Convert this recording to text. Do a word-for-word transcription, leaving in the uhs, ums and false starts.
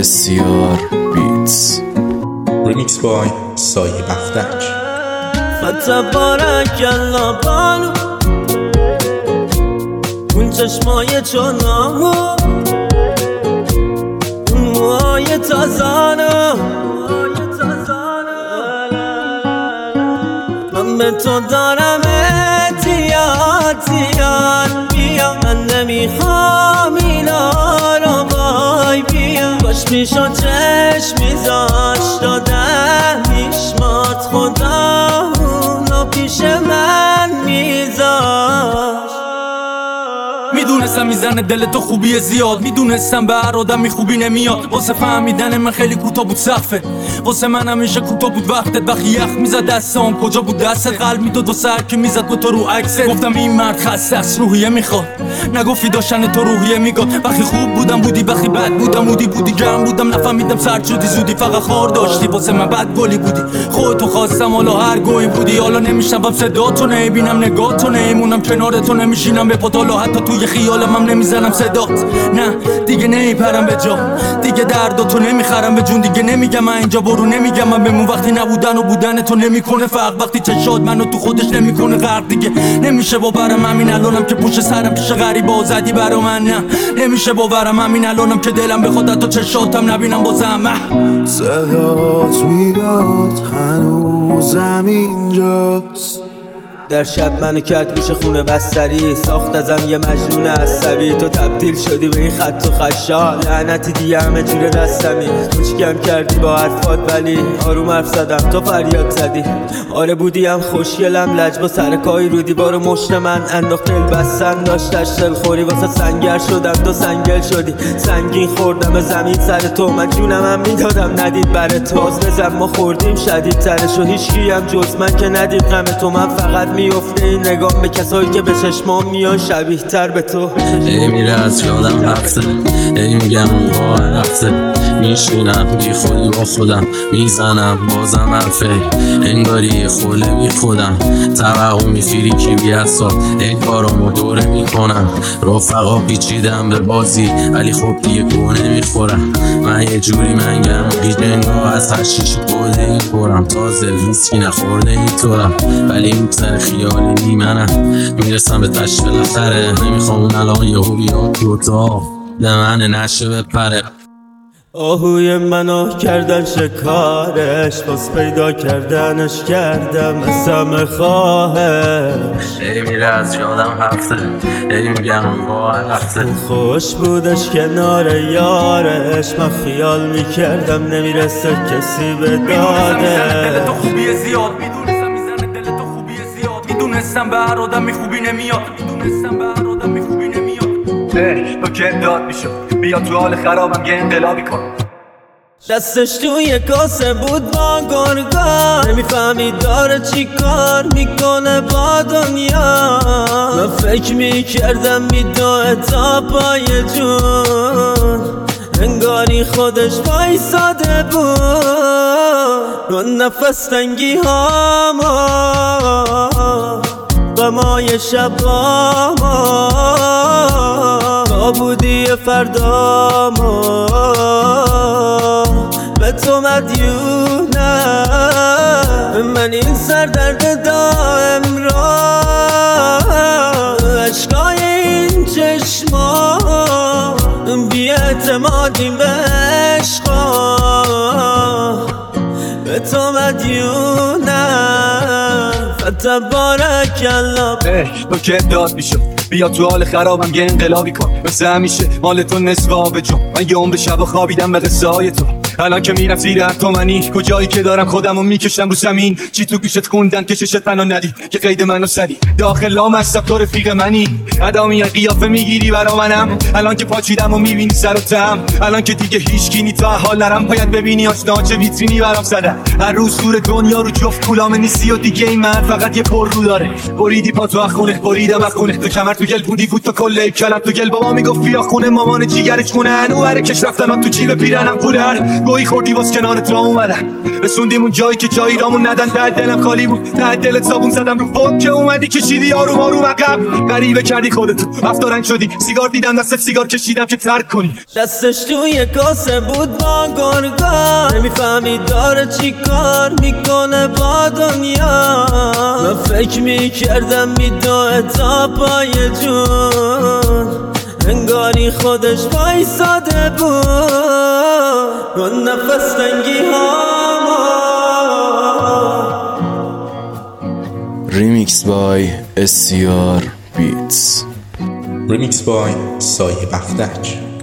بسیار بیتس. ریمیکس بای سایه بختک. فتبارک الله بانو اون چشمای چونامو، اون موهای تازانو، من به تو دارم اتیاتیان بیا، من نمیخوام اینا رو بای بیا، باش پیشو چشم میذاش داده میشمات خدا اونو پیش من میذاش. میدونستم میزنه دل تو خوبی زیاد، میدونستم به هر آدمی خوبی نمیاد، واسه فهمیدن من خیلی کوتاه بود سقفه، واسه من همیشه کوتاه بود وقتت. وقتی یخ میزد دستام کجا بود دستت، قلب میداد واسه هر کی میزد با تو رو عکست. گفتم این مرد خسته است روحیه میخواد، نگفتی داشتن تو روحیه میگاد. وقتی خوب بودم بودی، وقتی بد بودم بودی بودی گرم بودم نفهمیدم سرد شدی زودی، فقط خار داشتی واسه من بد گلی بودی. خودتو خواستم حالا هر گوی بودی، حالا نمیشنوم صداتو، نمیبینم نگاهتو، نمیمونم کنارتو، نمیشینم به پاتالو، حتی توی خیالم هم نمیزنم صدات. نه دیگه نمیپرم به جا، دیگه درداتو نمیخرم به جون، دیگه نمیگم من اینجا برو، نمیگم من بمون. وقتی نبودن و بودن تو نمیکنه فرق، وقتی چشات منو تو خودش نمیکنه غرق، دیگه نمیشه باورم همین الانم که پشت سرم پیش غریبا زدی برا من. نه نمیشه باورم همین الانم که دلم بخواد حتی چشاتم نبینم بازم. صدات میاد هنوزم اینجاست، در شب منو کرد میشه خونه بستری، ساخت ازم یه مجنون عصبی. تو تبدیل شدی به این خط و خشا، لعنتی دیگه همه جوره دستمی. تو چیکم کردی با حرفات ولی آروم حرف زدم تو فریاد زدی. آره بودی هم خوشگلم لج با سرکایی رو دیوار مشت من انداخت دل بستن داشتش دل خوری واسه سنگر شدم تو سنگل شدی. سنگین خوردم به زمین سر تو، من جونم هم میدادم ندید بره تو. باز بزن ما خوردیم شدید ترش و هیچکی هم جز من که ندید غم تو. من فقط میفته این نگام به کسایی که به چشمام میان شبیه تر به تو. ای میره از یادم رفته، ای میگم با رفته، میشینم بی خودی با خودم میزنم بازم حرفه، انگاری خوله بی خودم توقع میفیری کی بی اصاب، این کارامو دوره میکنم رفقا پیچیدم به بازی ولی خب دیگه گونه میخورم. من یه جوری منگم بیدنگا از هشیش بوده ای خورم، تازه ویسکی نخورده ای طورم ولی این سر خیالی نی منم میرسم به تشت بالاخره. نمیخوام اون الان یه هو بیاد دوتا به من نشه بپره. آهوی منو کردن شکارش، باز پیدا کردنش کردم اسم خواهش. ای میره از یادم هفته، ای میگم با رفته، خوش بودش کنار یارش، من خیال میکردم نمیرسه کسی به دادش. دل تو خوبی زیاد، میدونستم میزنه دل تو خوبی زیاد، میدونستم به هر آدمی خوبی نمیاد، میدونستم به هر آدمی خوبی نمیاد. تو که داد میشد بیا تو حال خرابم یه انقلابی کن. دستش توی کاسه بود با گرگا، نمیفهمید داره چی کار میکنه با دنیا. من فکر میکردم میدوه تا پای جون، انگاری خودش وایساده بود رو نفس تنگی هاما غمای شباما. تا بودی فرداما به تو مدیونم، من این سردرد دائم را عشقای این چشما بی اعتمادیم به عشقا به تو مدیونم. فتبارک الله. تو که داد میشد بیا تو حال خرابم یه انقلابی کن. مثل همیشه مال تو نصف آب جون، من یه عمر شب خوابیدم به قصه های تو. الان که میرم زیر تو منی کجایی که دارم خودمو میکشم رو زمین. چی تو گوشت خوندن که چشت منو ندی که قید منو سدی. داخل لام هستم تو رفیق منی، ادامی قیافه میگیری برا منم. الان که پاچیدم و میبینی سر و تم، الان که دیگه هیچ کی نی تا حال نرم. باید ببینی آشنا چه ویترینی برام زدن. هر روز دور دنیا رو جفت کولام نیستی و دیگه این من فقط یه پر رو داره. بریدی پا تو خونه بریدم از خونه، تو کمر تو گل بودی فوت تو کله کلم تو گل. بابا میگفت بیا خونه، مامان جیگرش خونه، انو هر کش رفتن تو جیب پیرنم پولر. گویی خوردی واس کنار تو اومدم رسوندیم اون جایی که جایی رامون ندن ته دلم خالی بود ته دلت صابون زدم رو فوق که اومدی کشیدی آروم آروم عقب غریبه کردی خودتو رفت رنگ شدی سیگار دیدم دستت سیگار کشیدم که ترک کنی دستش توی کاسه بود با گرگان نمیفهمید داره چی کار میکنه با دنیا من فکر میکردم میدوه تا پای جون انگاری خودش وایساده بود رو نفس تنگی ها ریمیکس بای اس سی آر بیتس ریمیکس بای سایه بختک.